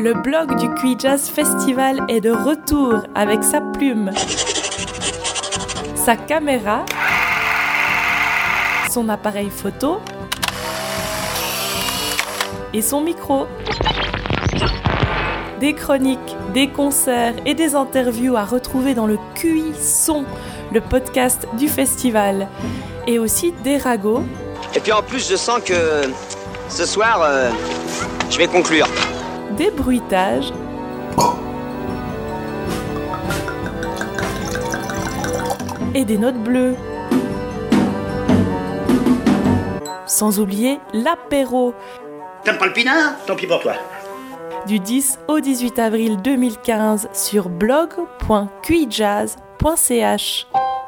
Le blog du QI Jazz Festival est de retour avec sa plume, sa caméra, son appareil photo et son micro. Des chroniques, des concerts et des interviews à retrouver dans le QI Son, le podcast du festival. Et aussi des ragots. Et puis en plus, je sens que ce soir, je vais conclure. Des bruitages. Et des notes bleues. Sans oublier l'apéro. T'aimes pas le pinard ? Tant pis pour toi. Du 10 au 18 avril 2015 sur blog.qijazz.ch.